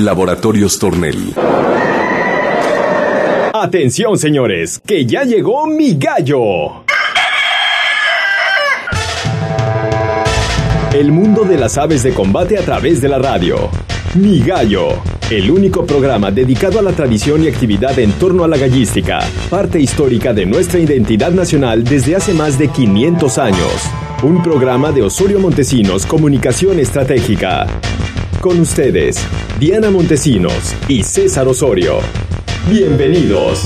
Laboratorios Tornel. Atención, señores, que ya llegó Mi Gallo. El mundo de las aves de combate a través de la radio. Mi Gallo, el único programa dedicado a la tradición y actividad en torno a la gallística, parte histórica de nuestra identidad nacional desde hace más de 500 años. Un programa de Osorio Montesinos Comunicación Estratégica. Con ustedes, Diana Montesinos y César Osorio. Bienvenidos.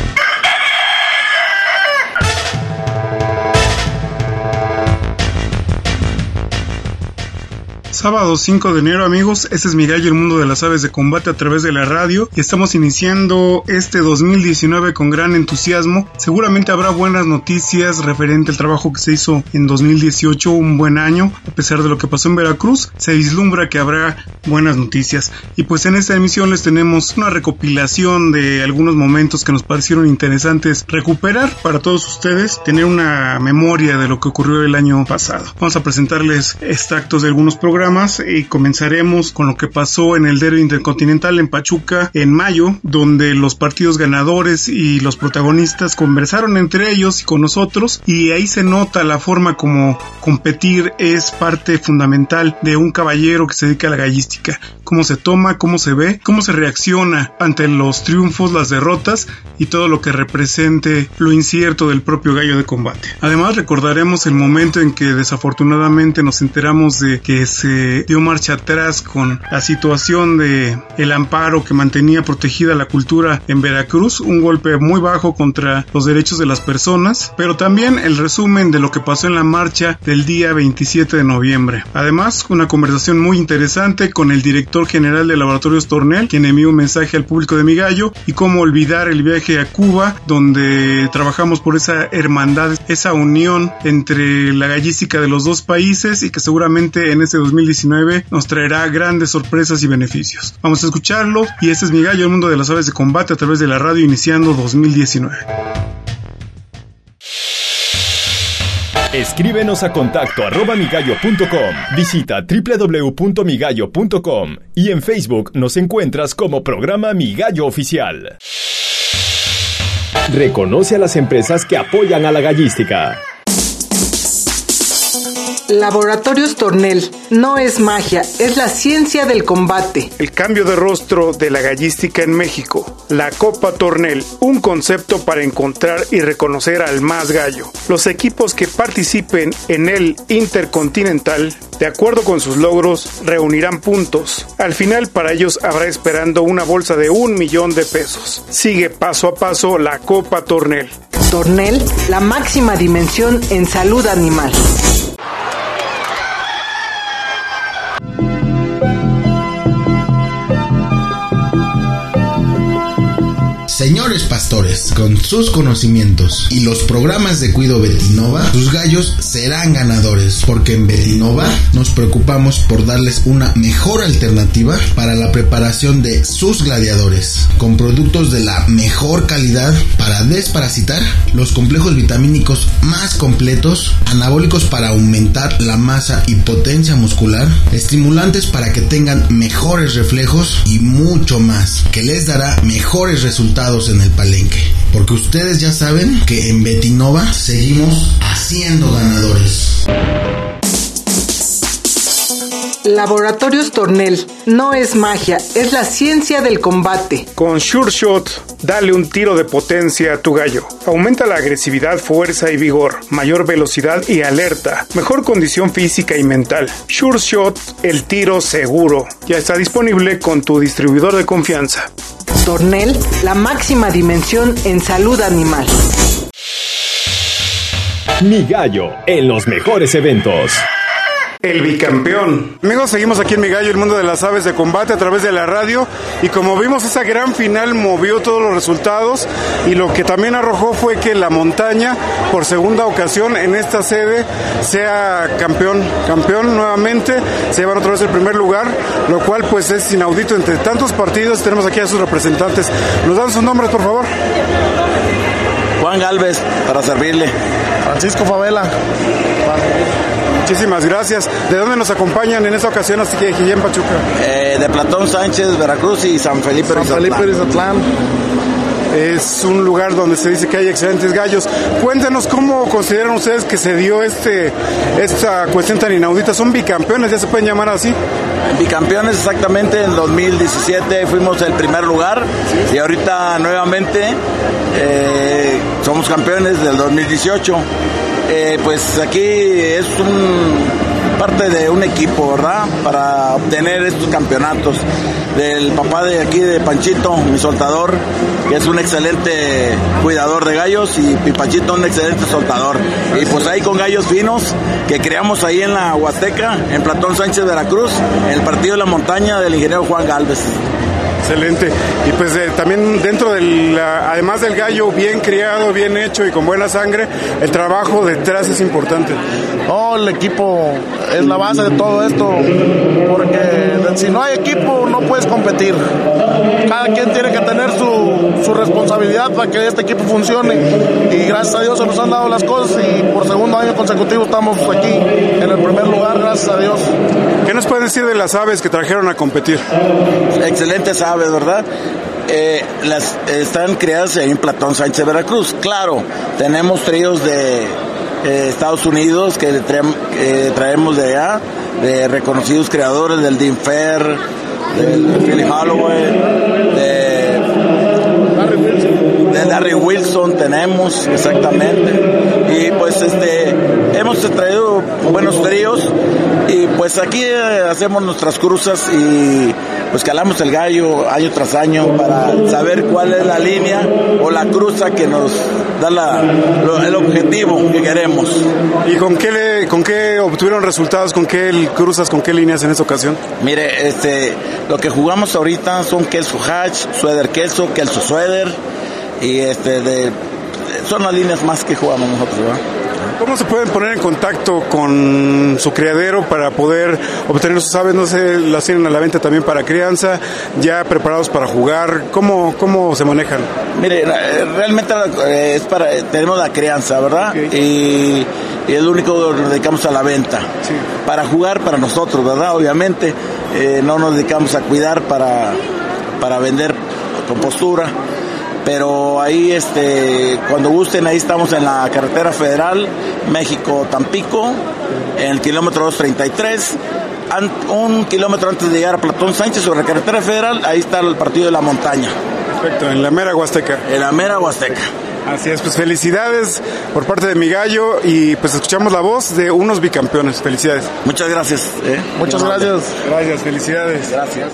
Sábado 5 de enero, amigos, este es Mi Gallo, el mundo de las aves de combate a través de la radio, y estamos iniciando este 2019 con gran entusiasmo. Seguramente habrá buenas noticias referente al trabajo que se hizo en 2018, un buen año, a pesar de lo que pasó en Veracruz, se vislumbra que habrá buenas noticias. Y pues en esta emisión les tenemos una recopilación de algunos momentos que nos parecieron interesantes recuperar para todos ustedes, tener una memoria de lo que ocurrió el año pasado. Vamos a presentarles extractos de algunos programas y comenzaremos con lo que pasó en el Derby Intercontinental en Pachuca en mayo, donde los partidos ganadores y los protagonistas conversaron entre ellos y con nosotros, y ahí se nota la forma como competir es parte fundamental de un caballero que se dedica a la gallística, cómo se toma, cómo se ve, cómo se reacciona ante los triunfos, las derrotas y todo lo que represente lo incierto del propio gallo de combate. Además recordaremos el momento en que desafortunadamente nos enteramos de que se dio marcha atrás con la situación de el amparo que mantenía protegida la cultura en Veracruz, un golpe muy bajo contra los derechos de las personas, pero también el resumen de lo que pasó en la marcha del día 27 de noviembre. Además, una conversación muy interesante con el director general de Laboratorios Tornel, quien envió un mensaje al público de Mi Gallo, y cómo olvidar el viaje a Cuba, donde trabajamos por esa hermandad, esa unión entre la gallística de los dos países, y que seguramente en este 2019 nos traerá grandes sorpresas y beneficios. Vamos a escucharlo, y este es Mi Gallo, el mundo de las aves de combate a través de la radio, iniciando 2019. Escríbenos a contacto@migallo.com, visita www.migallo.com y en Facebook nos encuentras como programa Mi Gallo Oficial. Reconoce a las empresas que apoyan a la gallística. Laboratorios Tornel, no es magia, es la ciencia del combate. El cambio de rostro de la gallística en México. La Copa Tornel, un concepto para encontrar y reconocer al más gallo. Los equipos que participen en el Intercontinental, de acuerdo con sus logros, reunirán puntos. Al final, para ellos habrá esperando una bolsa de $1,000,000. Sigue paso a paso la Copa Tornel. Tornel, la máxima dimensión en salud animal. Señores pastores, con sus conocimientos y los programas de Cuido Betinova, sus gallos serán ganadores, porque en Betinova nos preocupamos por darles una mejor alternativa para la preparación de sus gladiadores, con productos de la mejor calidad para desparasitar, los complejos vitamínicos más completos, anabólicos para aumentar la masa y potencia muscular, estimulantes para que tengan mejores reflejos y mucho más, que les dará mejores resultados en el palenque, porque ustedes ya saben que en Betinova seguimos haciendo ganadores. Laboratorios Tornel, no es magia, es la ciencia del combate. Con Sure Shot, dale un tiro de potencia a tu gallo. Aumenta la agresividad, fuerza y vigor, mayor velocidad y alerta, mejor condición física y mental. Sure Shot, el tiro seguro. Ya está disponible con tu distribuidor de confianza. Tornel, la máxima dimensión en salud animal. Mi Gallo, en los mejores eventos. El bicampeón. Amigos, seguimos aquí en Mi Gallo, el mundo de las aves de combate a través de la radio, y como vimos, esa gran final movió todos los resultados, y lo que también arrojó fue que la montaña, por segunda ocasión en esta sede, sea campeón nuevamente, se llevan otra vez el primer lugar, lo cual pues es inaudito entre tantos partidos. Tenemos aquí a sus representantes. ¿Nos dan sus nombres, por favor? Juan Galvez, para servirle. Francisco Favela. Muchísimas gracias. ¿De dónde nos acompañan en esta ocasión aquí en Pachuca? De Platón Sánchez, Veracruz y San Felipe Rizatlán. Es un lugar donde se dice que hay excelentes gallos. Cuéntenos cómo consideran ustedes que se dio esta cuestión tan inaudita. ¿Son bicampeones? ¿Ya se pueden llamar así? Bicampeones exactamente. En 2017 fuimos el primer lugar y ahorita nuevamente somos campeones del 2018. Pues aquí es parte de un equipo, ¿verdad? Para obtener estos campeonatos. Del papá de aquí, de Panchito, mi soltador, que es un excelente cuidador de gallos, y Panchito un excelente soltador. Y pues ahí con gallos finos que creamos ahí en la Huasteca, en Platón Sánchez, Veracruz, en el partido de la montaña del ingeniero Juan Galvez. Excelente. Y pues también dentro además del gallo bien criado, bien hecho y con buena sangre, el trabajo detrás es importante. El equipo es la base de todo esto, porque si no hay equipo no puedes competir. Cada quien tiene que tener su responsabilidad para que este equipo funcione, y gracias a Dios se nos han dado las cosas y por segundo año consecutivo estamos aquí en el primer lugar, gracias a Dios. ¿Qué nos pueden decir de las aves que trajeron a competir? Excelentes aves, ¿verdad? Están criadas en Platón Sánchez, Veracruz. Claro, tenemos tríos de Estados Unidos que traemos de allá, de reconocidos creadores del Dean Fair, del Philip Holloway, de Larry Wilson tenemos, exactamente. Y pues hemos traído buenos tríos, y pues aquí hacemos nuestras cruzas y pues calamos el gallo año tras año para saber cuál es la línea o la cruza que nos da el objetivo que queremos. ¿Y con qué obtuvieron resultados? ¿Con qué cruzas, con qué líneas en esta ocasión? Mire, lo que jugamos ahorita son queso hatch, suéter queso suéter, y son las líneas más que jugamos nosotros, ¿verdad? ¿Cómo se pueden poner en contacto con su criadero para poder obtener sus aves? No sé, las tienen a la venta también para crianza, ya preparados para jugar. ¿Cómo se manejan? Mire, realmente tenemos la crianza, ¿verdad? Okay. Y es lo único que nos dedicamos a la venta. Sí. Para jugar para nosotros, ¿verdad? Obviamente, no nos dedicamos a cuidar para vender con postura. Pero ahí, cuando gusten, ahí estamos en la carretera federal México-Tampico, en el kilómetro 233, un kilómetro antes de llegar a Platón Sánchez, sobre la carretera federal, ahí está el partido de la montaña. Perfecto, en la mera Huasteca. En la mera Huasteca. Así es, pues felicidades por parte de mi gallo, y pues escuchamos la voz de unos bicampeones. Felicidades. Muchas gracias. Muchas gracias. Gracias, felicidades. Gracias.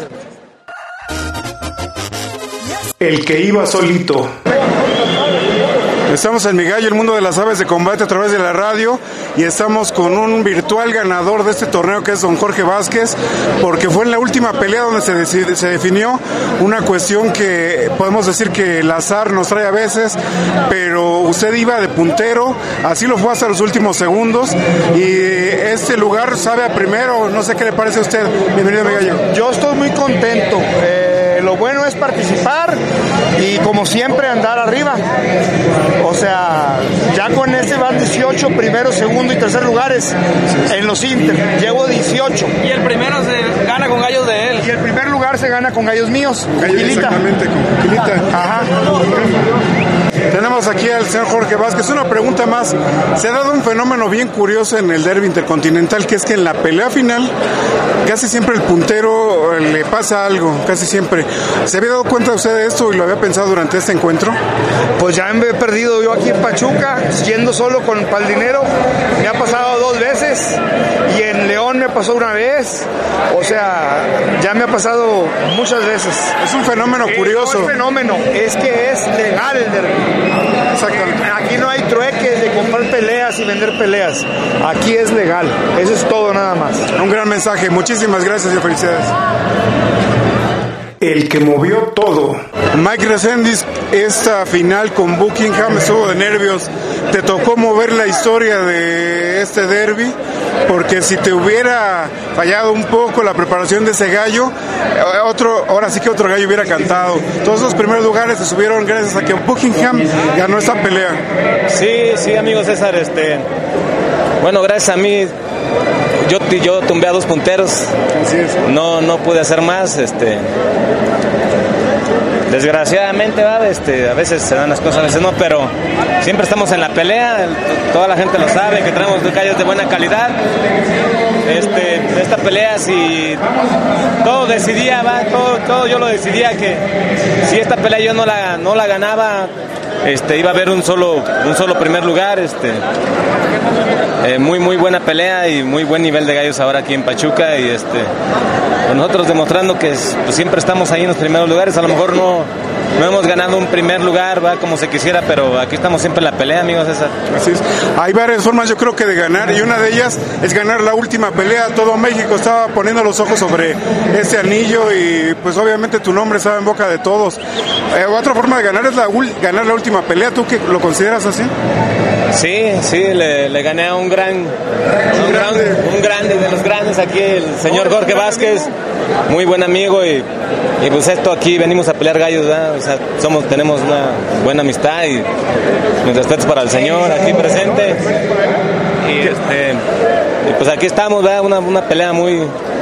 El que iba solito. Estamos en Mi Gallo, el mundo de las aves de combate a través de la radio, y estamos con un virtual ganador de este torneo, que es don Jorge Vázquez, porque fue en la última pelea donde se definió una cuestión que podemos decir que el azar nos trae a veces, pero usted iba de puntero, así lo fue hasta los últimos segundos, y este lugar sabe a primero. No sé qué le parece a usted. Bienvenido, Mi Gallo. Yo estoy muy contento. Lo bueno es participar y, como siempre, andar arriba. O sea, ya con van 18 primero, segundo y tercer lugares en los Inter. Llevo 18. Y el primero se gana con gallos de él. Y el primer lugar se gana con gallos míos. Exactamente, con Quilita. Ajá. Tenemos aquí al señor Jorge Vázquez. Una pregunta más. Se ha dado un fenómeno bien curioso en el derbi intercontinental, que es que en la pelea final casi siempre el puntero le pasa algo, casi siempre. ¿Se había dado cuenta usted de esto y lo había pensado durante este encuentro? Pues ya me he perdido yo aquí en Pachuca, yendo solo con Paldinero. Me ha pasado 2 veces, y en León me pasó una vez. O sea, ya me ha pasado muchas veces. Es un fenómeno curioso. No es fenómeno, es que es legal el derbi. Exactamente. Aquí no hay trueques de comprar peleas y vender peleas. Aquí es legal. Eso es todo, nada más. Un gran mensaje. Muchísimas gracias y felicidades. El que movió todo. Mike Reséndiz, esta final con Buckingham estuvo de nervios. ¿Te tocó mover la historia de este derbi? Porque si te hubiera fallado un poco la preparación de ese gallo, ahora sí que otro gallo hubiera cantado. Todos los primeros lugares se subieron gracias a que Buckingham ganó esta pelea. Sí, amigo César, bueno, gracias a mí yo tumbé a 2 punteros. Así es. No pude hacer más. Desgraciadamente, a veces se dan las cosas, a veces no, pero siempre estamos en la pelea. Toda la gente lo sabe, que traemos gallos de buena calidad. Esta pelea, si todo decidía, todo yo lo decidía, que si esta pelea yo no la ganaba, iba a haber un solo primer lugar. Muy buena pelea y muy buen nivel de gallos ahora aquí en Pachuca, y nosotros demostrando que pues, siempre estamos ahí en los primeros lugares. A lo mejor no hemos ganado un primer lugar, va como se quisiera, pero aquí estamos siempre en la pelea, amigos. Así es. Hay varias formas, yo creo, que de ganar, y una de ellas es ganar la última pelea. Todo México estaba poniendo los ojos sobre este anillo, y pues obviamente tu nombre estaba en boca de todos. Otra forma de ganar es ganar la última pelea. ¿Tú qué lo consideras así? Sí, le gané a un grande de los grandes aquí, el señor Jorge Vázquez, muy buen amigo, y pues aquí venimos a pelear gallos, ¿verdad? O sea, tenemos una buena amistad, y mis respetos para el señor aquí presente, y pues aquí estamos, ¿verdad? Una pelea muy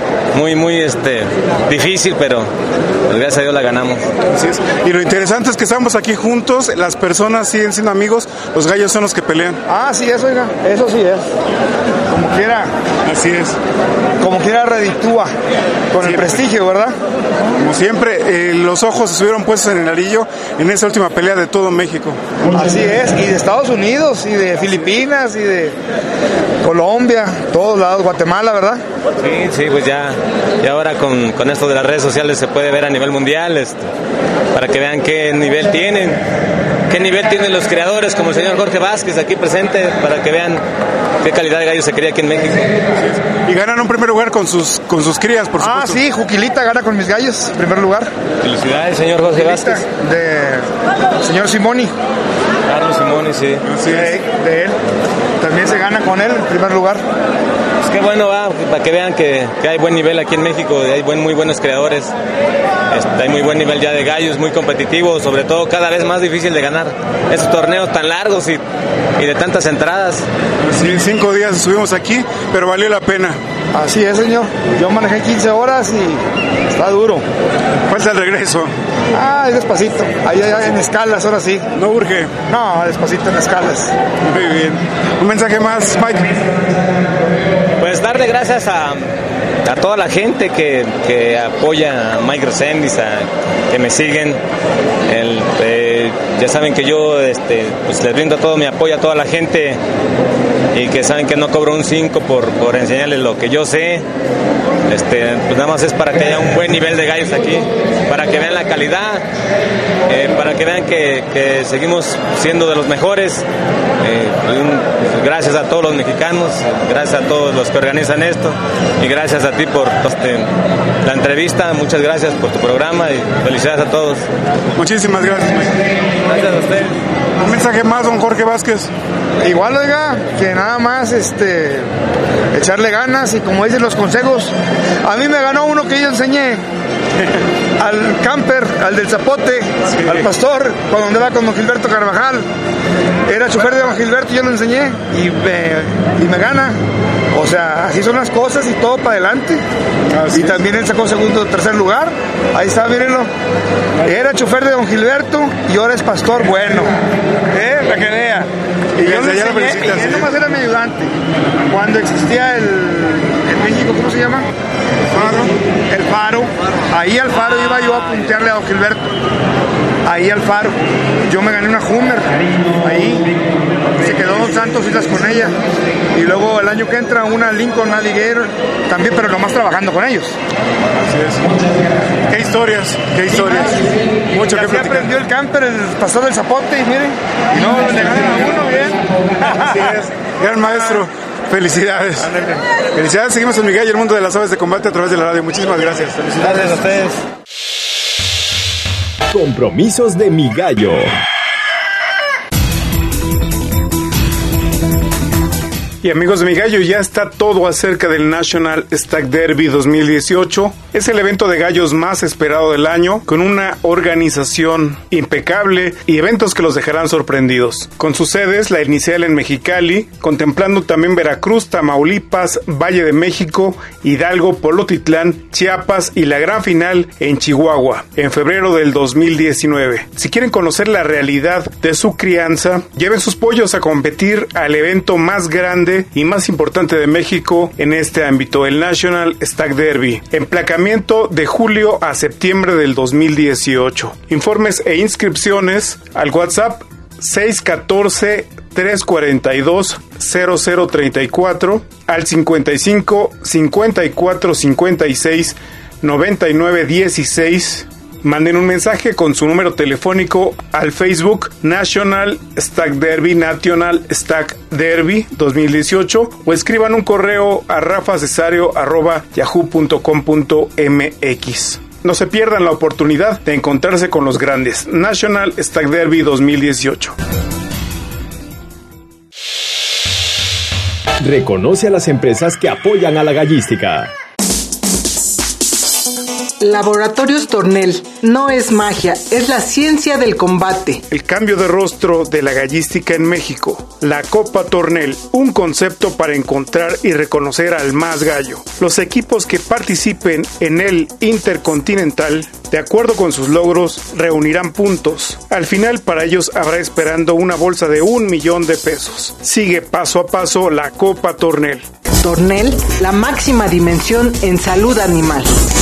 difícil, pero pues, gracias a Dios la ganamos. Así es. Y lo interesante es que estamos aquí juntos, las personas siguen siendo amigos, los gallos son los que pelean. Sí es, oiga, eso sí es. Como quiera. Así es. Como quiera reditúa con siempre. El prestigio, ¿verdad? Como siempre, los ojos estuvieron puestos en el anillo en esa última pelea de todo México. Así es, y de Estados Unidos, y de Filipinas, y de Colombia, todos lados, Guatemala, ¿verdad? Sí, pues ya ahora con esto de las redes sociales se puede ver a nivel mundial, para que vean qué nivel tienen los creadores, como el señor Jorge Vázquez aquí presente, para que vean qué calidad de gallo se cría aquí en México. Y ganan un primer lugar con sus crías, por supuesto. Sí, Juquilita gana con mis gallos, en primer lugar. Felicidades, señor Jorge Vázquez. Señor Simoni. Carlos Simoni, sí. Así es. De él. También se gana con él en primer lugar. Pues qué bueno, para que vean que hay buen nivel aquí en México, hay muy buenos creadores, hay muy buen nivel ya de gallos, muy competitivos, sobre todo cada vez más difícil de ganar esos torneos tan largos y de tantas entradas. Sí, 5 días estuvimos aquí, pero valió la pena. Así es, señor. Yo manejé 15 horas y está duro. Falta el regreso. Es despacito. Ahí en escalas, ahora sí. ¿No urge? No, despacito en escalas. Muy bien. ¿Un mensaje más, Mike? Pues darle gracias a toda la gente que apoya a Mike Reséndiz, que me siguen. Ya saben que yo pues les brindo todo mi apoyo a toda la gente, y que saben que no cobro un 5 por enseñarles lo que yo sé. Pues nada más es para que haya un buen nivel de gallos aquí, para que vean la calidad, para que vean que seguimos siendo de los mejores. Gracias a todos los mexicanos, gracias a todos los que organizan esto, y gracias a ti por la entrevista. Muchas gracias por tu programa y felicidades a todos. Muchísimas gracias, Mike. Gracias a ustedes. Un mensaje más, don Jorge Vázquez. Igual, oiga, que nada más echarle ganas, y como dicen los consejos, a mí me ganó uno que yo enseñé al camper, al del Zapote, sí, al pastor, cuando andaba con don Gilberto Carvajal. Era chofer de don Gilberto, yo lo enseñé y me gana. O sea, así son las cosas, y todo para adelante. Y también él sacó segundo o tercer lugar. Ahí está, mírenlo. Era chofer de don Gilberto y ahora es pastor bueno. Para que vea. Y yo lo enseñé, y él nomás era mi ayudante. Cuando existía en México, ¿cómo se llama? El Faro. Ahí al Faro iba yo a puntearle a don Gilberto. Ahí al Faro. Yo me gané una Hummer. Ahí. Se quedó Don Santos Islas con ella. Y luego el año que entra una Lincoln Alligator. También, pero nomás trabajando con ellos. Así es. Qué historias. Mucho que platicar. Aprendió el camper, el pastor del Zapote, y miren. Y no le ganan a uno bien. Así es. Gran maestro. Felicidades. Felicidades. Seguimos en Miguel y el mundo de las aves de combate a través de la radio. Muchísimas gracias. Felicidades. Gracias a ustedes. Compromisos de Mi Gallo. Y amigos de mi gallo, ya está todo acerca del National Stag Derby 2018. Es el evento de gallos más esperado del año, con una organización impecable y eventos que los dejarán sorprendidos. Con sus sedes, la inicial en Mexicali, contemplando también Veracruz, Tamaulipas, Valle de México, Hidalgo, Polotitlán, Chiapas y la gran final en Chihuahua, en febrero del 2019. Si quieren conocer la realidad de su crianza, lleven sus pollos a competir al evento más grande y más importante de México en este ámbito, el National Stag Derby. Emplacamiento de julio a septiembre del 2018. Informes e inscripciones al WhatsApp 614-342-0034 al 55 54 56 99 16. Manden un mensaje con su número telefónico al Facebook National Stag Derby 2018 o escriban un correo a rafacesario@yahoo.com.mx. No se pierdan la oportunidad de encontrarse con los grandes. National Stag Derby 2018. Reconoce a las empresas que apoyan a la gallística. Laboratorios Tornel. No es magia, es la ciencia del combate. El cambio de rostro de la gallística en México. La Copa Tornel, un concepto para encontrar y reconocer al más gallo. Los equipos que participen en el Intercontinental, de acuerdo con sus logros, reunirán puntos. Al final, para ellos habrá esperando una bolsa de $1,000,000. Sigue paso a paso la Copa Tornel. Tornel, la máxima dimensión en salud animal.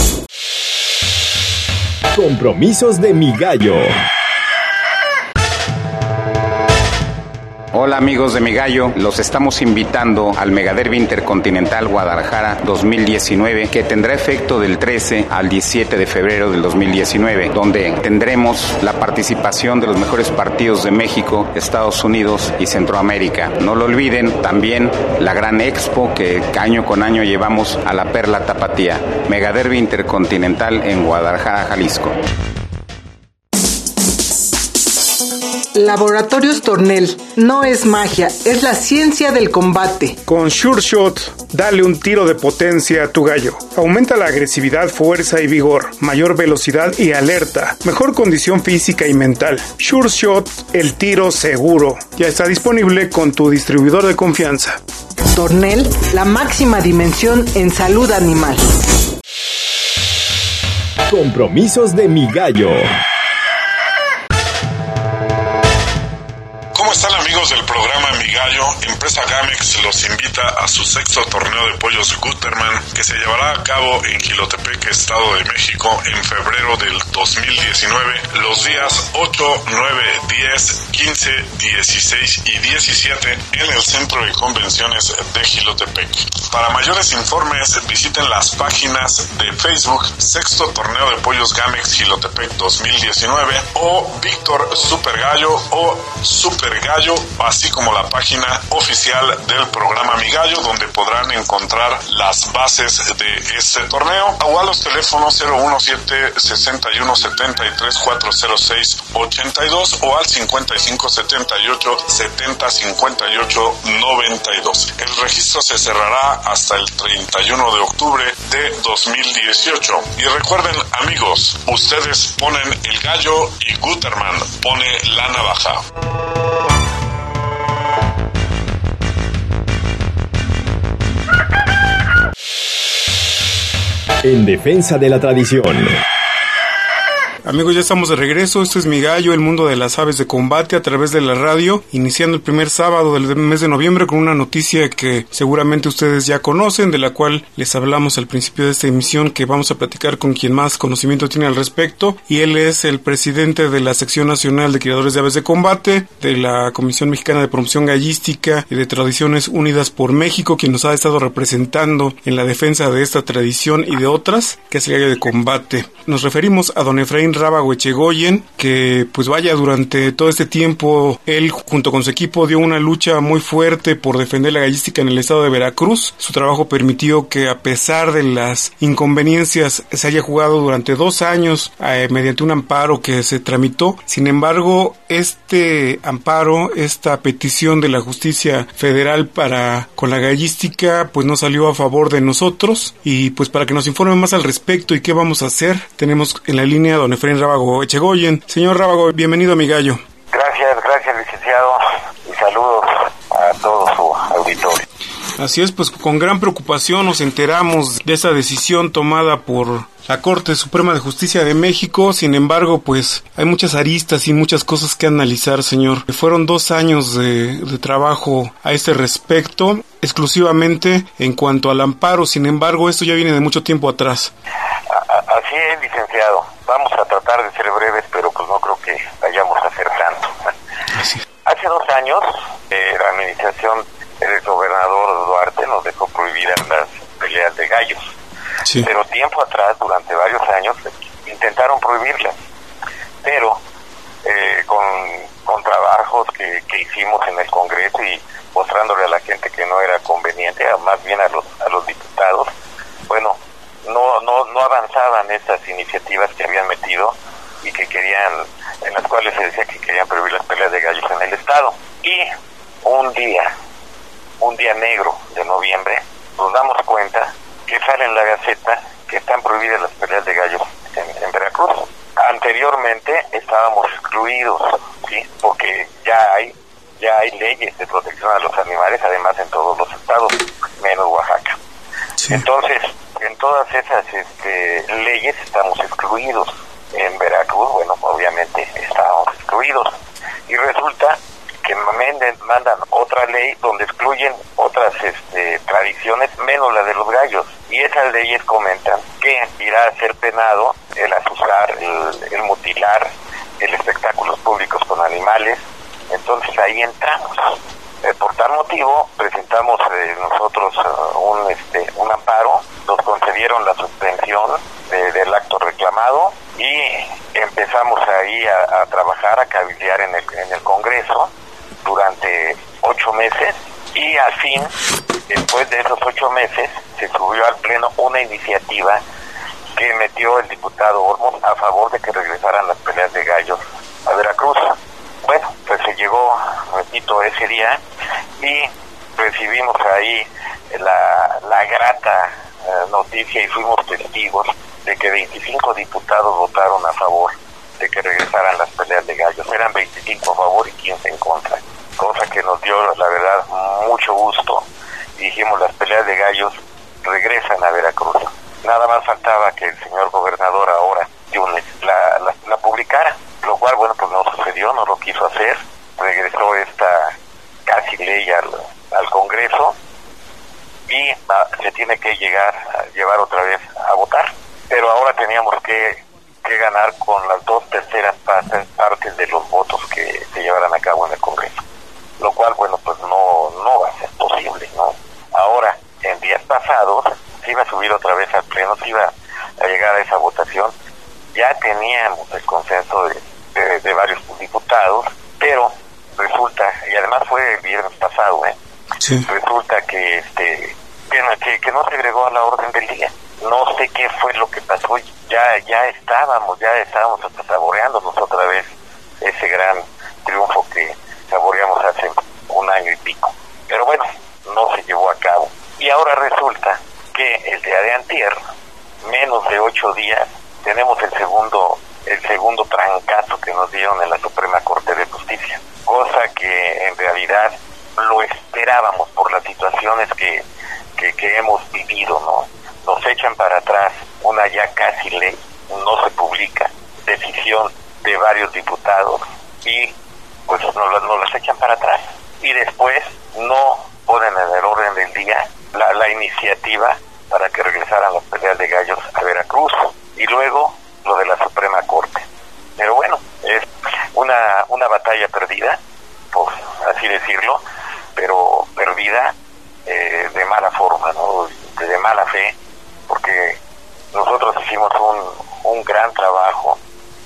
Compromisos de mi gallo. Hola amigos de Mi Gallo, los estamos invitando al Megaderby Intercontinental Guadalajara 2019 que tendrá efecto del 13 al 17 de febrero del 2019, donde tendremos la participación de los mejores partidos de México, Estados Unidos y Centroamérica. No lo olviden, también la gran expo que año con año llevamos a la Perla Tapatía. Megaderby Intercontinental en Guadalajara, Jalisco. Laboratorios Tornel. No es magia, es la ciencia del combate. Con Sure Shot, dale un tiro de potencia a tu gallo. Aumenta la agresividad, fuerza y vigor, mayor velocidad y alerta, mejor condición física y mental. Sure Shot, el tiro seguro. Ya está disponible con tu distribuidor de confianza. Tornel, la máxima dimensión en salud animal. Compromisos de mi gallo. ¿Cómo están amigos del programa Mi Gallo? Empresa Gamex los invita a su 6º torneo de pollos Guterman que se llevará a cabo en Jilotepec, Estado de México en febrero del 2019, los días 8, 9, 10, 15, 16 y 17 en el Centro de Convenciones de Jilotepec. Para mayores informes visiten las páginas de Facebook 6º Torneo de Pollos Gamex Jilotepec 2019 o Víctor Super Gallo o Super Gallo, así como la página oficial del programa Mi Gallo, donde podrán encontrar las bases de este torneo, o a los teléfonos 017-6173-406-82 o al 5578-7058-92. El registro se cerrará hasta el 31 de octubre de 2018. Y recuerden, amigos, ustedes ponen el gallo y Guterman pone la navaja. En defensa de la tradición. Amigos, ya estamos de regreso. Esto es Mi Gallo, el mundo de las aves de combate a través de la radio, iniciando el primer sábado del mes de noviembre con una noticia que seguramente ustedes ya conocen, de la cual les hablamos al principio de esta emisión, que vamos a platicar con quien más conocimiento tiene al respecto, y él es el presidente de la Sección Nacional de Criadores de Aves de Combate, de la Comisión Mexicana de Promoción Gallística y de Tradiciones Unidas por México, quien nos ha estado representando en la defensa de esta tradición y de otras, que es el gallo de combate. Nos referimos a don Efraín Rábago Echegoyen, que pues vaya, durante todo este tiempo él junto con su equipo dio una lucha muy fuerte por defender la gallística en el estado de Veracruz. Su trabajo permitió que, a pesar de las inconveniencias, se haya jugado durante 2 años mediante un amparo que se tramitó. Sin embargo, este amparo, esta petición de la justicia federal con la gallística, pues no salió a favor de nosotros. Y pues para que nos informe más al respecto y qué vamos a hacer, tenemos en la línea a don Efraín Rábago Echegoyen. Señor Rábago, bienvenido a Mi Gallo. Gracias licenciado, y saludos a todo su auditorio. Así es, pues con gran preocupación nos enteramos de esa decisión tomada por la Corte Suprema de Justicia de México. Sin embargo, pues hay muchas aristas y muchas cosas que analizar, señor. Fueron 2 años de trabajo a este respecto, exclusivamente en cuanto al amparo. Sin embargo, esto ya viene de mucho tiempo atrás. Así es, licenciado. Vamos a tratar de ser breves, pero pues no creo que vayamos a hacer tanto. Así. Hace 2 años, la administración del gobernador Duarte nos dejó prohibidas las peleas de gallos. Sí. Pero tiempo atrás, durante varios años, intentaron prohibirlas. Pero con trabajos que hicimos en el Congreso y mostrándole a la gente que no era conveniente, más bien a los diputados, bueno, no avanzaban estas iniciativas que habían metido y que querían, en las cuales se decía que querían prohibir las peleas de gallos en el estado. Y un día negro de noviembre, nos damos cuenta que sale en la Gaceta que están prohibidas las peleas de gallos en Veracruz. Anteriormente estábamos excluidos, ¿sí? Porque ya hay leyes de protección a los animales, además en todos los estados, menos Oaxaca. Sí. Entonces, en todas esas leyes estamos excluidos. En Veracruz, bueno, obviamente estábamos excluidos. Y resulta que mandan otra ley donde excluyen otras tradiciones menos la de los gallos, y esas leyes comentan que irá a ser penado el azuzar, el mutilar, el espectáculos públicos con animales. Entonces ahí entramos. Por tal motivo presentamos nosotros un amparo, nos concedieron la suspensión del acto reclamado y empezamos ahí a trabajar, a cabildear en el Congreso durante 8 meses, y al fin, después de esos 8 meses, se subió al Pleno una iniciativa que metió el diputado Olmos a favor de que regresaran las peleas de gallos a Veracruz. Bueno, pues se llegó, repito, ese día y recibimos ahí la grata noticia y fuimos testigos de que 25 diputados votaron a favor de que regresaran las peleas de gallos. Eran 25 a favor y 15 en contra, cosa que nos dio, la verdad, mucho gusto. Dijimos, las peleas de gallos regresan a Veracruz. Nada más faltaba que el señor gobernador ahora la publicara, lo cual, bueno, pues no sucedió, no lo quiso hacer. Regresó esta casi ley al Congreso y se tiene que llevar otra vez a votar. Pero ahora teníamos que ganar con las 2/3 partes de los votos que se llevaran a cabo en el Congreso, lo cual, bueno, pues no va a ser posible, ¿no? Ahora, en días pasados, se iba a subir otra vez al Pleno, se iba a llegar a esa votación. Ya teníamos el consenso de varios diputados, pero resulta, y además fue el viernes pasado, sí. Resulta que no se agregó a la orden del día. No sé qué fue lo que pasó. Ya estábamos hasta saboreándonos otra vez ese gran triunfo que saboreamos hace 1 año y pico. Pero bueno, no se llevó a cabo. Y ahora resulta que el día de antier, menos de 8 días, tenemos el segundo trancazo que nos dieron en la Suprema Corte de Justicia, cosa que en realidad lo esperábamos por las situaciones que hemos vivido, ¿no? Nos echan para atrás una ya casi ley, no se publica, decisión de varios diputados y pues nos las echan para atrás, y después no ponen en el orden del día la iniciativa para que regresaran las peleas de gallos a Veracruz, y luego lo de la Suprema Corte. Pero bueno, es una batalla perdida, por así decirlo, pero perdida de mala forma, ¿no? De mala fe, porque nosotros hicimos un gran trabajo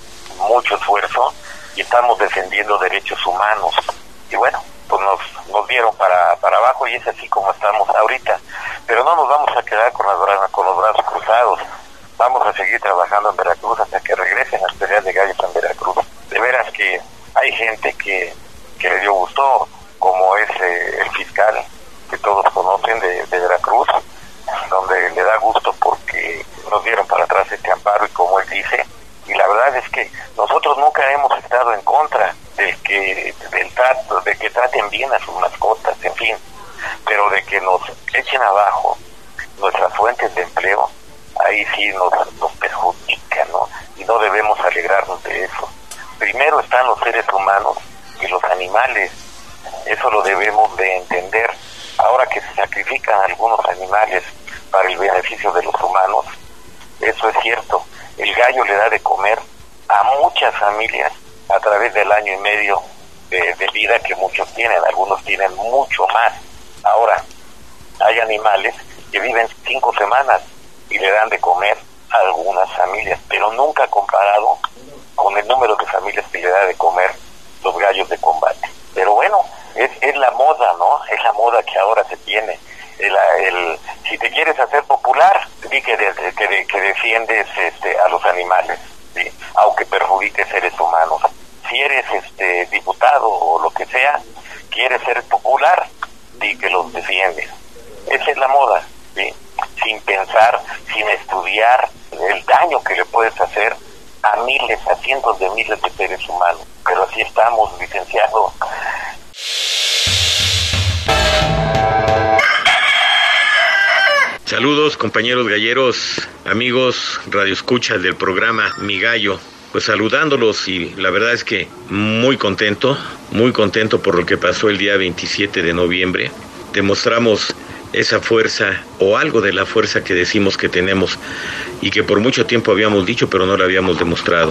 mucho esfuerzo y estamos defendiendo derechos humanos. Y bueno, pues nos dieron para abajo y es así como estamos ahorita. Pero no nos vamos a quedar con los brazos cruzados. Vamos a seguir trabajando en Veracruz hasta que regresen las peleas de gallos en Veracruz. De veras que hay gente que le dio gusto, como es el fiscal que todos conocen de Veracruz, donde le da gusto porque nos dieron para atrás este amparo y como él dice, y la verdad es que nosotros nunca hemos estado en contra del trato, de que traten bien a sus mascotas, en fin, pero de que nos echen abajo nuestras fuentes de empleo, ahí sí nos perjudica, ¿no? Y no debemos alegrarnos de eso. Primero están los seres humanos y los animales, eso lo debemos de entender. Ahora que se sacrifican algunos animales para el beneficio de los humanos, eso es cierto. El gallo le da de comer a muchas familias a través del año y medio de vida que muchos tienen, algunos tienen mucho más. Ahora, hay animales que viven 5 semanas y le dan de comer a algunas familias, pero nunca comparado con el número de familias que le da de comer los gallos de combate. Pero bueno, es la moda, ¿no? Es la moda que ahora se tiene. Si te quieres hacer popular, di que defiendes a los animales, ¿sí? Aunque perjudiques seres humanos. Si eres diputado o lo que sea, quieres ser popular, di que los defiendes. Esa es la moda, ¿sí? Sin pensar, sin estudiar el daño que le puedes hacer a miles, a cientos de miles de seres humanos. Pero así estamos, licenciado. Saludos, compañeros galleros, amigos radioescuchas del programa Mi Gallo. Pues saludándolos, y la verdad es que muy contento por lo que pasó el día 27 de noviembre. Demostramos esa fuerza, o algo de la fuerza que decimos que tenemos y que por mucho tiempo habíamos dicho pero no la habíamos demostrado.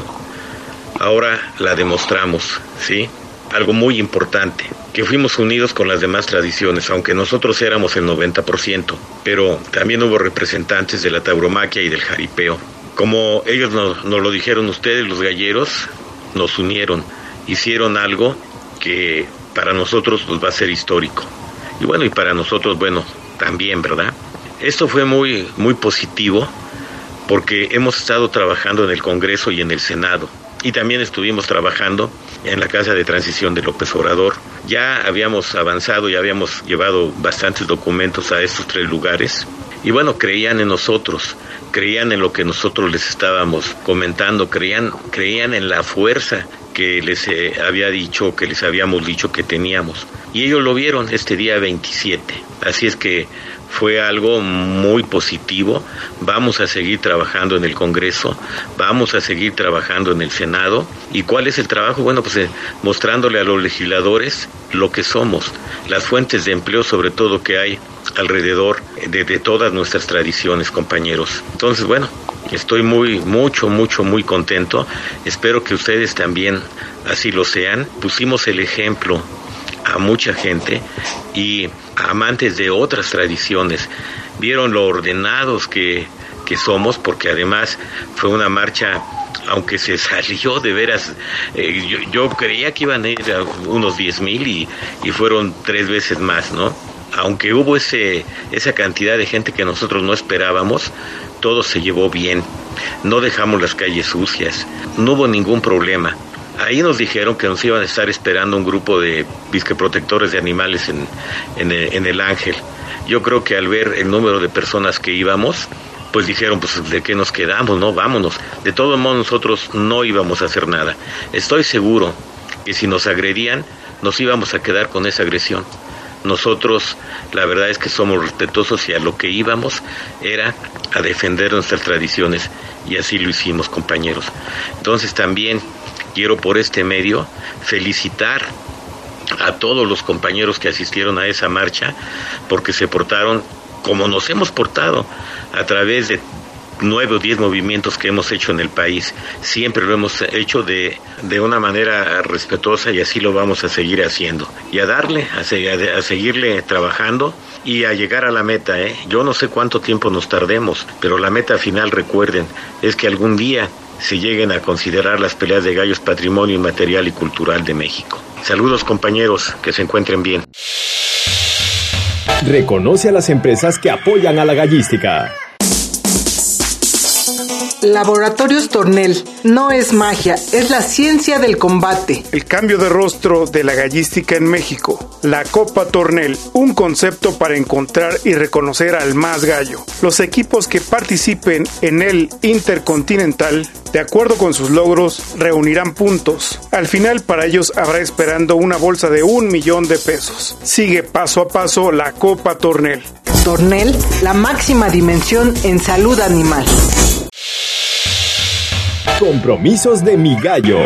Ahora la demostramos, ¿sí? Algo muy importante, que fuimos unidos con las demás tradiciones, aunque nosotros éramos el 90%, pero también hubo representantes de la tauromaquia y del jaripeo. Como ellos nos lo dijeron ustedes, los galleros, nos unieron, hicieron algo que para nosotros pues, va a ser histórico. Y bueno, y para nosotros, bueno, también, ¿verdad? Esto fue muy, muy positivo, porque hemos estado trabajando en el Congreso y en el Senado. Y también estuvimos trabajando en la Casa de Transición de López Obrador. Ya habíamos avanzado, ya habíamos llevado bastantes documentos a estos 3 lugares. Y bueno, creían en nosotros, creían en lo que nosotros les estábamos comentando, creían en la fuerza que les había dicho, que les habíamos dicho que teníamos. Y ellos lo vieron este día 27. Así es que fue algo muy positivo. Vamos a seguir trabajando en el Congreso, vamos a seguir trabajando en el Senado. ¿Y cuál es el trabajo? Bueno, pues mostrándole a los legisladores lo que somos, las fuentes de empleo sobre todo que hay alrededor de todas nuestras tradiciones, compañeros. Entonces, bueno, estoy muy contento. Espero que ustedes también así lo sean. Pusimos el ejemplo a mucha gente y amantes de otras tradiciones. Vieron lo ordenados que somos, porque además fue una marcha, aunque se salió de veras, yo creía que iban a ir a unos 10,000 y fueron 3 veces más, ¿no? Aunque hubo esa cantidad de gente que nosotros no esperábamos, todo se llevó bien. No dejamos las calles sucias, no hubo ningún problema. Ahí nos dijeron que nos iban a estar esperando un grupo de disqueprotectores de animales en el Ángel. Yo creo que al ver el número de personas que íbamos, pues dijeron, pues ¿de qué nos quedamos? No, vámonos. De todos modos nosotros no íbamos a hacer nada. Estoy seguro que si nos agredían, nos íbamos a quedar con esa agresión. Nosotros, la verdad es que somos respetuosos y a lo que íbamos era a defender nuestras tradiciones, y así lo hicimos, compañeros. Entonces también quiero por este medio felicitar a todos los compañeros que asistieron a esa marcha, porque se portaron como nos hemos portado a través de 9 o 10 movimientos que hemos hecho en el país. Siempre lo hemos hecho de una manera respetuosa y así lo vamos a seguir haciendo. Y a darle, a seguirle trabajando y a llegar a la meta. Yo no sé cuánto tiempo nos tardemos, pero la meta final, recuerden, es que algún día se lleguen a considerar las peleas de gallos patrimonio inmaterial y cultural de México. Saludos, compañeros, que se encuentren bien. Reconoce a las empresas que apoyan a la gallística. Laboratorios Tornel, no es magia, es la ciencia del combate. El cambio de rostro de la gallística en México. La Copa Tornel, un concepto para encontrar y reconocer al más gallo. Los equipos que participen en el Intercontinental, de acuerdo con sus logros, reunirán puntos. Al final, para ellos habrá esperando una bolsa de $1,000,000. Sigue paso a paso la Copa Tornel. Tornel, la máxima dimensión en salud animal. Compromisos de Mi Gallo.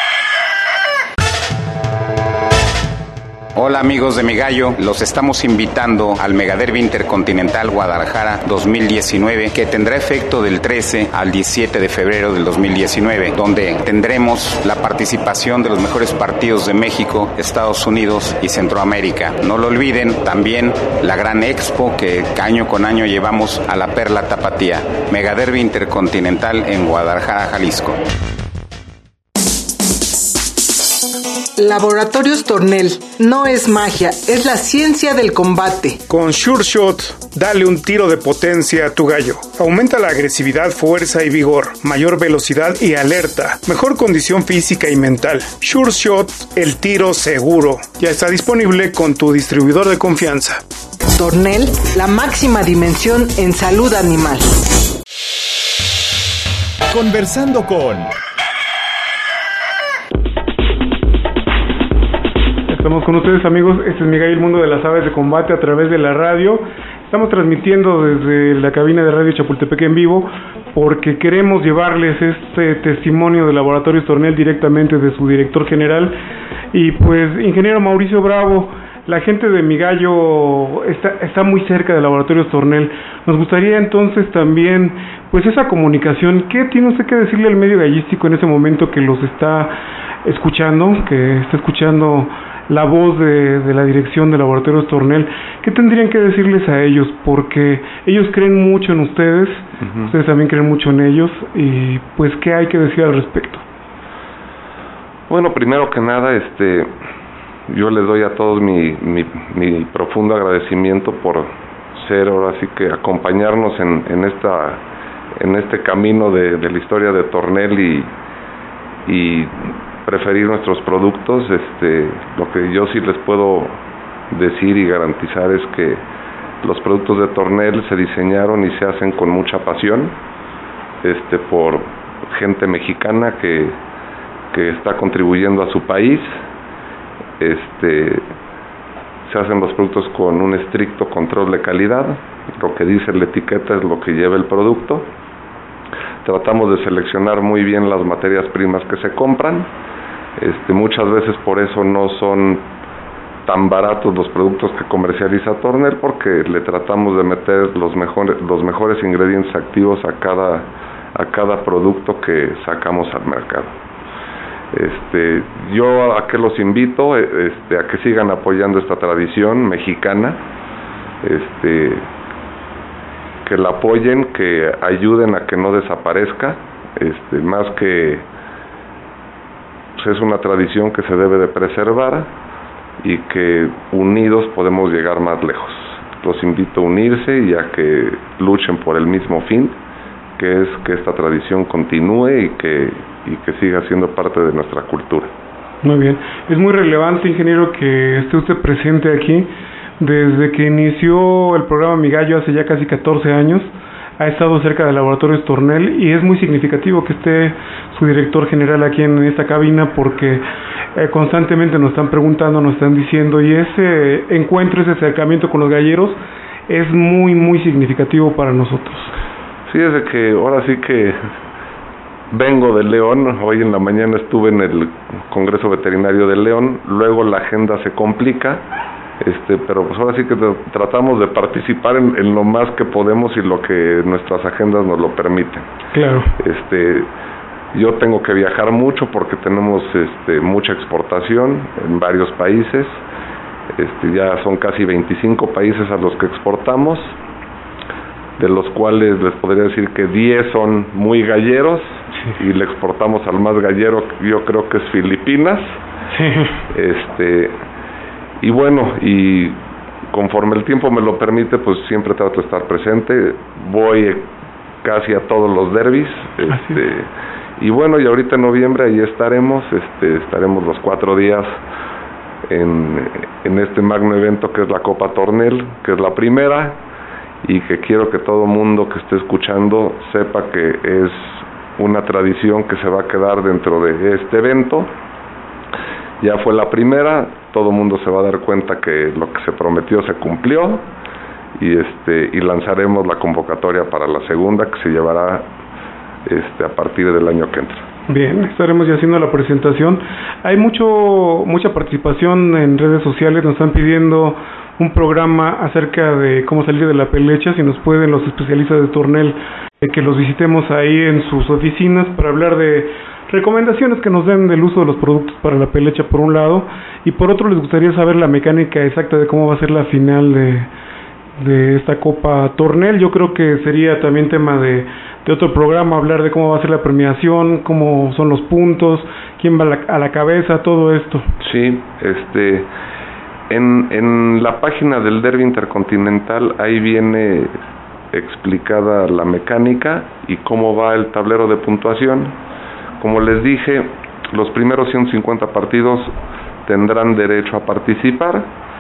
Hola amigos de Mi Gallo, los estamos invitando al Megaderby Intercontinental Guadalajara 2019 que tendrá efecto del 13 al 17 de febrero del 2019, donde tendremos la participación de los mejores partidos de México, Estados Unidos y Centroamérica. No lo olviden, también la gran expo que año con año llevamos a la Perla Tapatía. Megaderby Intercontinental en Guadalajara, Jalisco. Laboratorios Tornel, no es magia, es la ciencia del combate. Con Sure Shot, dale un tiro de potencia a tu gallo. Aumenta la agresividad, fuerza y vigor, mayor velocidad y alerta, mejor condición física y mental. Sure Shot, el tiro seguro. Ya está disponible con tu distribuidor de confianza. Tornel, la máxima dimensión en salud animal. Conversando con... Estamos con ustedes, amigos. Este es Mi Gallo, el mundo de las aves de combate a través de la radio. Estamos transmitiendo desde la cabina de Radio Chapultepec en vivo porque queremos llevarles este testimonio de Laboratorios Tornel directamente de su director general. Y pues, ingeniero Mauricio Bravo, la gente de Mi Gallo está muy cerca de Laboratorios Tornel. Nos gustaría entonces también, pues esa comunicación, ¿qué tiene usted que decirle al medio gallístico en ese momento que los está escuchando, que está escuchando la voz de la dirección de Laboratorios Tornel? ¿Qué tendrían que decirles a ellos? Porque ellos creen mucho en ustedes, ustedes también creen mucho en ellos, y pues, ¿qué hay que decir al respecto? Bueno, primero que nada, yo les doy a todos mi profundo agradecimiento por ser, ahora sí que acompañarnos en este camino de la historia de Tornel y preferir nuestros productos. Lo que yo sí les puedo decir y garantizar es que los productos de Tornel se diseñaron y se hacen con mucha pasión, por gente mexicana que está contribuyendo a su país. Se hacen los productos con un estricto control de calidad. Lo que dice la etiqueta es lo que lleva el producto. Tratamos de seleccionar muy bien las materias primas que se compran. Muchas veces por eso no son tan baratos los productos que comercializa Tornel, porque le tratamos de meter los mejores ingredientes activos a cada producto que sacamos al mercado. Yo a que los invito a que sigan apoyando esta tradición mexicana, que la apoyen, que ayuden a que no desaparezca, más que pues es una tradición que se debe de preservar y que unidos podemos llegar más lejos. Los invito a unirse y a que luchen por el mismo fin, que es que esta tradición continúe y que siga siendo parte de nuestra cultura. Muy bien, es muy relevante, ingeniero, que esté usted presente aquí. Desde que inició el programa Mi Gallo hace ya casi 14 años, ha estado cerca de Laboratorios Tornel, y es muy significativo que esté su director general aquí en esta cabina, porque constantemente nos están preguntando, nos están diciendo, y ese encuentro, ese acercamiento con los galleros es muy, muy significativo para nosotros. Sí, es de que ahora sí que vengo de León. Hoy en la mañana estuve en el Congreso Veterinario de León, luego la agenda se complica Pero pues ahora sí que tratamos de participar en lo más que podemos y lo que nuestras agendas nos lo permiten. Claro. Yo tengo que viajar mucho porque tenemos mucha exportación en varios países. Ya son casi 25 países a los que exportamos, de los cuales les podría decir que 10 son muy galleros, y le exportamos al más gallero, yo creo que es Filipinas. Y bueno, y conforme el tiempo me lo permite, pues siempre trato de estar presente. Voy casi a todos los derbis. Y bueno, y ahorita en noviembre ahí estaremos los 4 días en este magno evento que es la Copa Tornel, que es la primera, y que quiero que todo mundo que esté escuchando sepa que es una tradición que se va a quedar dentro de este evento. Ya fue la primera, todo mundo se va a dar cuenta que lo que se prometió se cumplió, y lanzaremos la convocatoria para la segunda, que se llevará a partir del año que entra. Bien, estaremos ya haciendo la presentación. Hay mucha participación en redes sociales, nos están pidiendo un programa acerca de cómo salir de la pelecha, si nos pueden los especialistas de Tornel que los visitemos ahí en sus oficinas para hablar de recomendaciones que nos den del uso de los productos para la pelecha por un lado, y por otro les gustaría saber la mecánica exacta de cómo va a ser la final de esta Copa Tornel. Yo creo que sería también tema de otro programa hablar de cómo va a ser la premiación, cómo son los puntos, quién va a la cabeza, todo esto. Sí, en la página del Derby Intercontinental ahí viene explicada la mecánica y cómo va el tablero de puntuación. Como les dije, los primeros 150 partidos tendrán derecho a participar.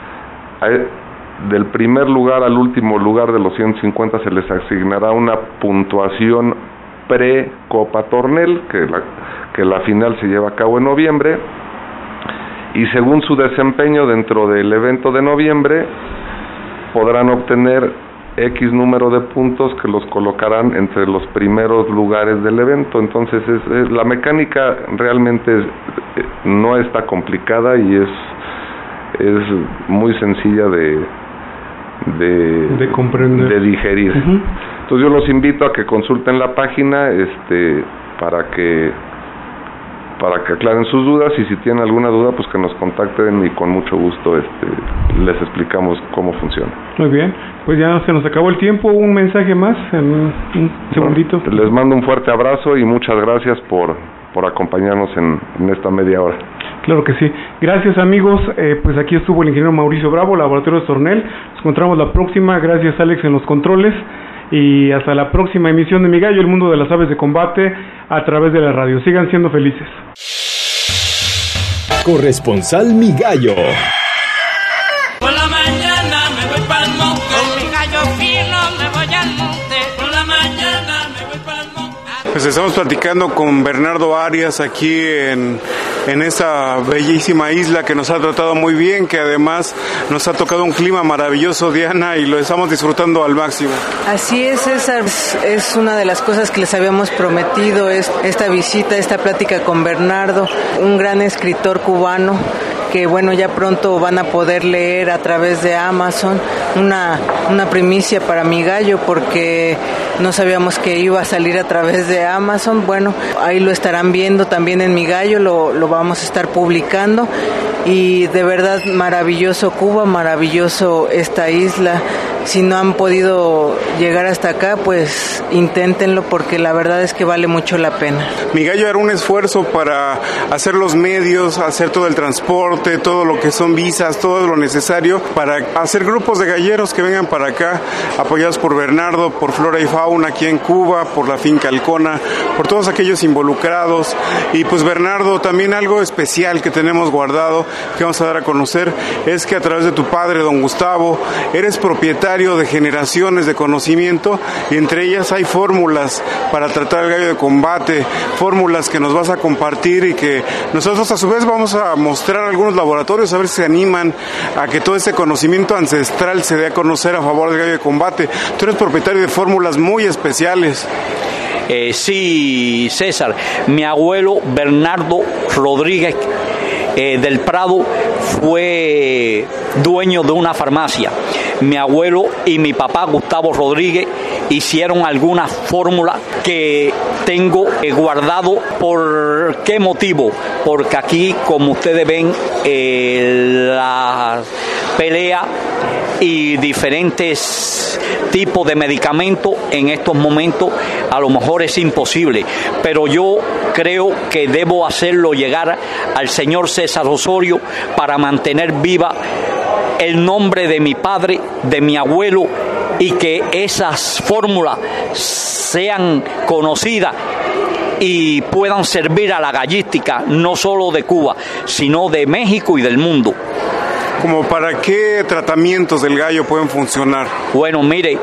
Del primer lugar al último lugar de los 150 se les asignará una puntuación pre-Copa Tornel, que la final se lleva a cabo en noviembre, y según su desempeño dentro del evento de noviembre podrán obtener X número de puntos que los colocarán entre los primeros lugares del evento. Entonces la mecánica realmente no está complicada y es muy sencilla de comprender, de digerir. Entonces yo los invito a que consulten la página para que aclaren sus dudas, y si tienen alguna duda pues que nos contacten y con mucho gusto les explicamos cómo funciona. Muy bien, pues ya se nos acabó el tiempo. Un mensaje más en un segundito. Les mando un fuerte abrazo y muchas gracias por acompañarnos en esta media hora. Claro que sí. Gracias, amigos. Pues aquí estuvo el ingeniero Mauricio Bravo, Laboratorio de Tornel. Nos encontramos la próxima. Gracias, Alex, en los controles. Y hasta la próxima emisión de Mi Gallo, el mundo de las aves de combate, a través de la radio. Sigan siendo felices. Corresponsal Mi Gallo. Por la mañana me voy pa'l monte. Con mi gallo fino me voy al monte. Por la mañana me voy pa'l monte. Pues estamos platicando con Bernardo Arias aquí en esta bellísima isla que nos ha tratado muy bien, que además nos ha tocado un clima maravilloso, Diana, y lo estamos disfrutando al máximo. Así es, César, es una de las cosas que les habíamos prometido, es esta visita, esta plática con Bernardo, un gran escritor cubano que bueno, ya pronto van a poder leer a través de Amazon, una primicia para Mi Gallo, porque no sabíamos que iba a salir a través de Amazon. Bueno, ahí lo estarán viendo también en Mi Gallo, lo vamos a estar publicando, y de verdad maravilloso Cuba, maravilloso esta isla. Si no han podido llegar hasta acá, pues inténtenlo, porque la verdad es que vale mucho la pena. Mi Gallo era un esfuerzo para hacer los medios, hacer todo el transporte, todo lo que son visas, todo lo necesario para hacer grupos de galleros que vengan para acá, apoyados por Bernardo, por Flora y Fauna aquí en Cuba, por la Finca Halcona, por todos aquellos involucrados. Y pues Bernardo, también algo especial que tenemos guardado, que vamos a dar a conocer, es que a través de tu padre, don Gustavo, eres propietario de generaciones de conocimiento, y entre ellas hay fórmulas para tratar el gallo de combate, fórmulas que nos vas a compartir y que nosotros a su vez vamos a mostrar a algunos laboratorios a ver si se animan a que todo ese conocimiento ancestral se dé a conocer a favor del gallo de combate. Tú eres propietario de fórmulas muy especiales. Sí, César, mi abuelo Bernardo Rodríguez del Prado fue dueño de una farmacia. Mi abuelo y mi papá, Gustavo Rodríguez, hicieron algunas fórmulas que tengo guardado. ¿Por qué motivo? Porque aquí, como ustedes ven, la pelea y diferentes tipos de medicamentos en estos momentos a lo mejor es imposible, pero yo creo que debo hacerlo llegar al señor César Osorio para mantener viva el nombre de mi padre, de mi abuelo, y que esas fórmulas sean conocidas y puedan servir a la gallística no solo de Cuba, sino de México y del mundo. ¿Como para qué tratamientos del gallo pueden funcionar? Bueno, mire,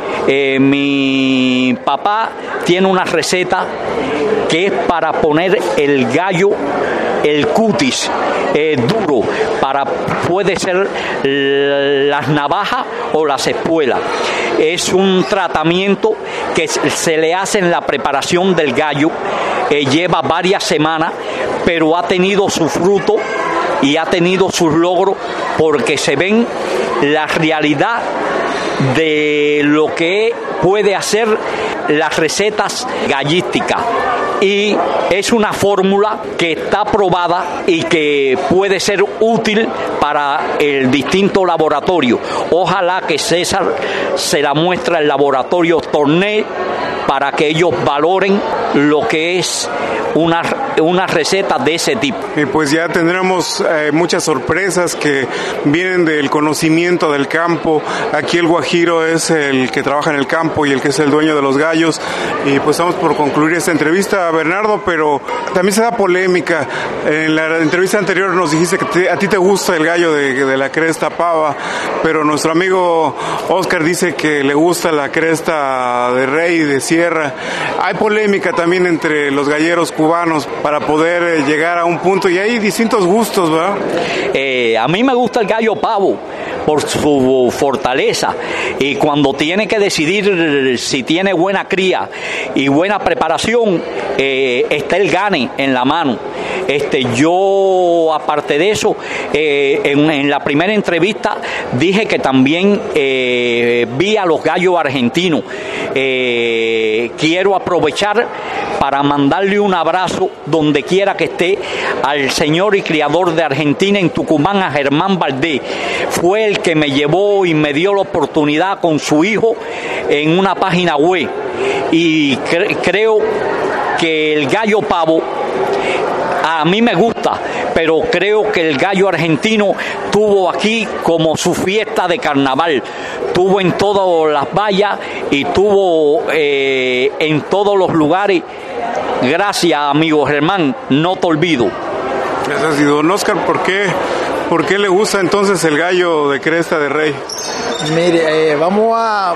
mi papá tiene una receta que es para poner el gallo, el cutis duro, puede ser las navajas o las espuelas. Es un tratamiento que se le hace en la preparación del gallo, lleva varias semanas, pero ha tenido su fruto y ha tenido sus logros porque se ven la realidad de lo que puede hacer las recetas gallísticas. Y es una fórmula que está probada y que puede ser útil para el distinto laboratorio. Ojalá que César se la muestre al laboratorio Torné para que ellos valoren lo que es una receta de ese tipo. Y pues ya tendremos muchas sorpresas que vienen del conocimiento del campo. Aquí el guajiro es el que trabaja en el campo y el que es el dueño de los gallos. Y pues estamos por concluir esta entrevista, Bernardo, pero también se da polémica. En la entrevista anterior nos dijiste que a ti te gusta el gallo de la cresta pava, pero nuestro amigo Oscar dice que le gusta la cresta de rey, de sierra. Hay polémica también entre los galleros cubanos para poder llegar a un punto, y hay distintos gustos, ¿verdad? A mí me gusta el gallo pavo por su fortaleza, y cuando tiene que decidir si tiene buena cría y buena preparación, está el gane en la mano. Yo, aparte de eso, en la primera entrevista dije que también vi a los gallos argentinos. Quiero aprovechar para mandarle un abrazo donde quiera que esté al señor y criador de Argentina en Tucumán, a Germán Valdés. Fue el que me llevó y me dio la oportunidad con su hijo en una página web, y creo que el gallo pavo a mí me gusta, pero creo que el gallo argentino tuvo aquí como su fiesta de carnaval. Tuvo en todas las vallas y tuvo en todos los lugares. Gracias, amigo Germán, no te olvido. Gracias. Y don Oscar, ¿por qué le gusta entonces el gallo de cresta de rey? Mire, vamos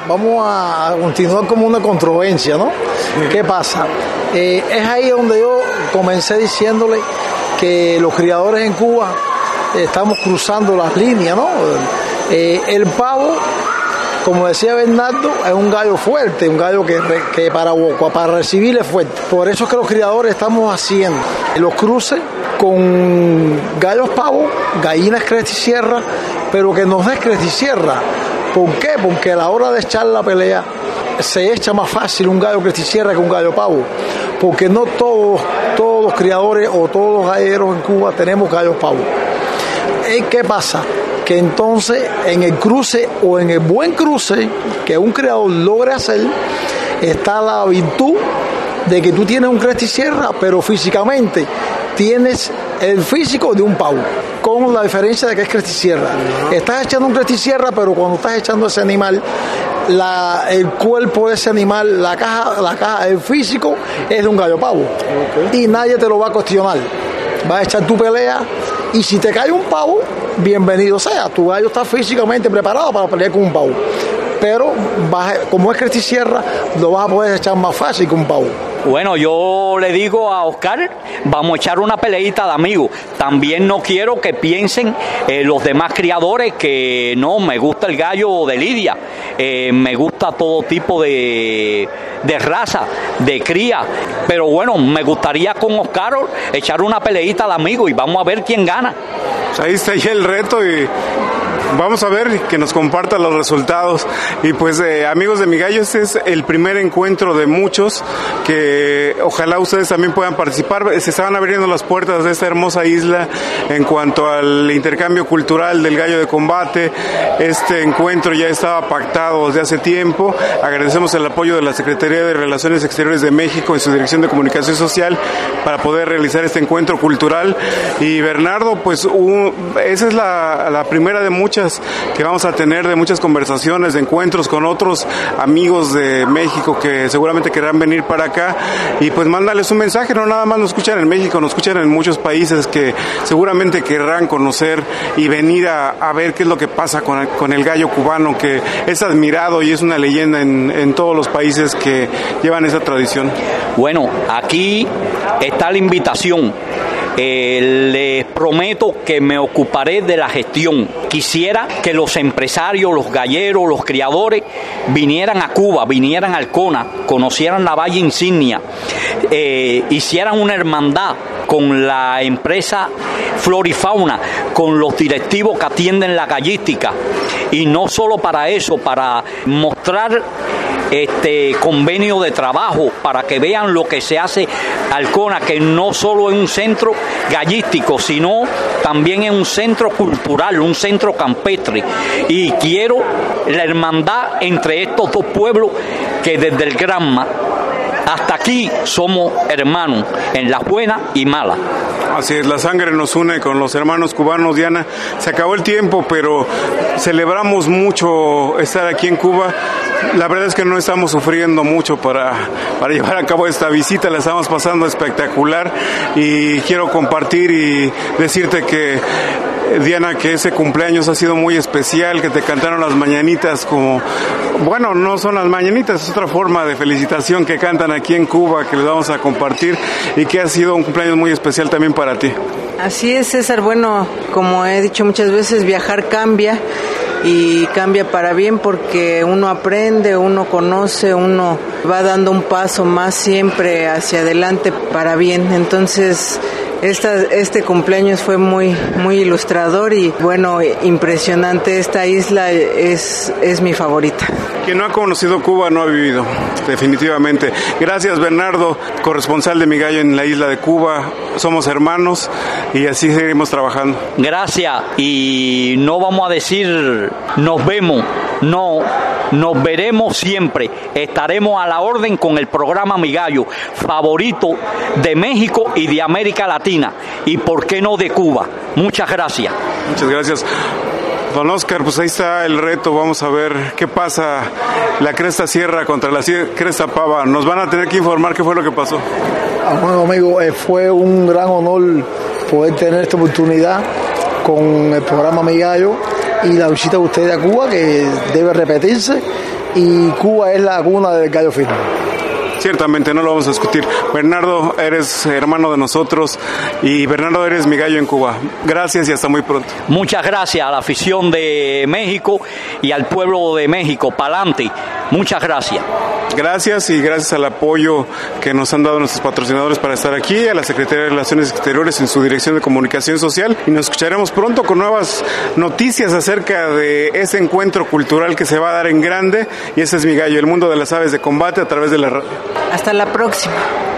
a continuar como una controversia, ¿no? Sí. ¿Qué pasa? Es ahí donde yo comencé diciéndole que los criadores en Cuba estamos cruzando las líneas, ¿no? El pavo, como decía Bernardo, es un gallo fuerte, un gallo que para recibir es fuerte. Por eso es que los criadores estamos haciendo los cruces con gallos pavos, gallinas cresta y sierra, pero que nos dé cresta y sierra. ¿Por qué? Porque a la hora de echar la pelea se echa más fácil un gallo cresta y sierra que un gallo pavo, porque no todos los criadores o todos los galleros en Cuba tenemos gallos pavos. ¿Qué pasa? Que entonces en el cruce o en el buen cruce que un criador logre hacer, está la virtud de que tú tienes un cresta y sierra, pero físicamente tienes el físico de un pavo, con la diferencia de que es cresta y sierra. Estás echando un cresta y sierra, pero cuando estás echando ese animal, el cuerpo de ese animal, la caja, el físico es de un gallo pavo. Okay. Y nadie te lo va a cuestionar. Vas a echar tu pelea, y si te cae un pavo, bienvenido sea. Tu gallo está físicamente preparado para pelear con un pavo. Pero como es cresta y sierra, lo vas a poder echar más fácil que un pavo. Bueno, yo le digo a Oscar, vamos a echar una peleita de amigos. También no quiero que piensen los demás criadores que no, me gusta el gallo de lidia, me gusta todo tipo de raza, de cría. Pero bueno, me gustaría con Oscar echar una peleita de amigos y vamos a ver quién gana. Pues ahí está ya el reto y vamos a ver que nos comparta los resultados. Y pues amigos de Mi Gallo, este es el primer encuentro de muchos que ojalá ustedes también puedan participar. Se estaban abriendo las puertas de esta hermosa isla en cuanto al intercambio cultural del gallo de combate. Este encuentro ya estaba pactado desde hace tiempo. Agradecemos el apoyo de la Secretaría de Relaciones Exteriores de México en su Dirección de Comunicación Social para poder realizar este encuentro cultural. Y Bernardo, pues esa es la primera de muchas que vamos a tener, de muchas conversaciones, de encuentros con otros amigos de México que seguramente querrán venir para acá. Y pues mándales un mensaje, no nada más nos escuchan en México, nos escuchan en muchos países que seguramente querrán conocer y venir a ver qué es lo que pasa con el gallo cubano, que es admirado y es una leyenda en todos los países que llevan esa tradición. Bueno, aquí está la invitación. Les prometo que me ocuparé de la gestión. Quisiera que los empresarios, los galleros, los criadores vinieran a Cuba, vinieran al CONA, conocieran la Valle Insignia, hicieran una hermandad con la empresa Flora y Fauna, con los directivos que atienden la gallística, y no solo para eso, para mostrar convenio de trabajo, para que vean lo que se hace al CONA, que no solo es un centro gallístico, sino también es un centro cultural, un centro campestre, y quiero la hermandad entre estos dos pueblos que desde el Granma hasta aquí somos hermanos, en las buenas y malas. Así es, la sangre nos une con los hermanos cubanos. Diana, se acabó el tiempo, pero celebramos mucho estar aquí en Cuba. La verdad es que no estamos sufriendo mucho para llevar a cabo esta visita, la estamos pasando espectacular y quiero compartir y decirte que Diana, que ese cumpleaños ha sido muy especial, que te cantaron las mañanitas como, bueno, no son las mañanitas, es otra forma de felicitación que cantan aquí en Cuba, que les vamos a compartir y que ha sido un cumpleaños muy especial también para ti. Así es, César. Bueno, como he dicho muchas veces, viajar cambia y cambia para bien porque uno aprende, uno conoce, uno va dando un paso más siempre hacia adelante para bien. Entonces, este cumpleaños fue muy ilustrador y bueno, impresionante. Esta isla es mi favorita. Quien no ha conocido Cuba no ha vivido, definitivamente. Gracias, Bernardo, corresponsal de Mi Gallo en la isla de Cuba. Somos hermanos y así seguiremos trabajando. Gracias, y no vamos a decir nos vemos, no, nos veremos siempre. Estaremos a la orden con el programa Mi Gallo, favorito de México y de América Latina, y por qué no de Cuba. Muchas gracias. Muchas gracias. Don Oscar, pues ahí está el reto, vamos a ver qué pasa la Cresta Sierra contra la Cresta Pava. Nos van a tener que informar qué fue lo que pasó. Bueno, amigo, fue un gran honor poder tener esta oportunidad con el programa Mi Gallo y la visita de ustedes a Cuba, que debe repetirse, y Cuba es la cuna del gallo fino. Ciertamente, no lo vamos a discutir. Bernardo, eres hermano de nosotros y Bernardo, eres Mi Gallo en Cuba. Gracias y hasta muy pronto. Muchas gracias a la afición de México y al pueblo de México. Pa'lante. Muchas gracias. Gracias, y gracias al apoyo que nos han dado nuestros patrocinadores para estar aquí, a la Secretaría de Relaciones Exteriores en su Dirección de Comunicación Social, y nos escucharemos pronto con nuevas noticias acerca de ese encuentro cultural que se va a dar en grande. Y ese es Mi Gallo, el mundo de las aves de combate a través de la radio. Hasta la próxima.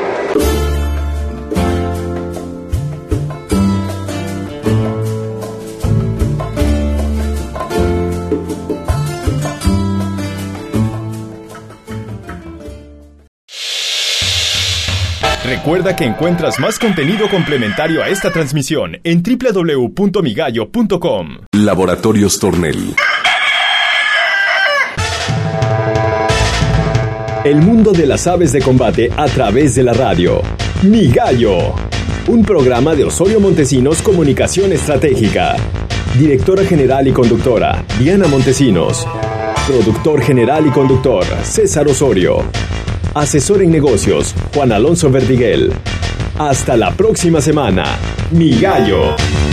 Recuerda que encuentras más contenido complementario a esta transmisión en www.migallo.com. Laboratorios Tornel. El mundo de las aves de combate a través de la radio. Mi Gallo. Un programa de Osorio Montesinos Comunicación Estratégica. Directora general y conductora, Diana Montesinos. Productor general y conductor, César Osorio. Asesor en negocios, Juan Alonso Verdiguel. Hasta la próxima semana. Mi Gallo.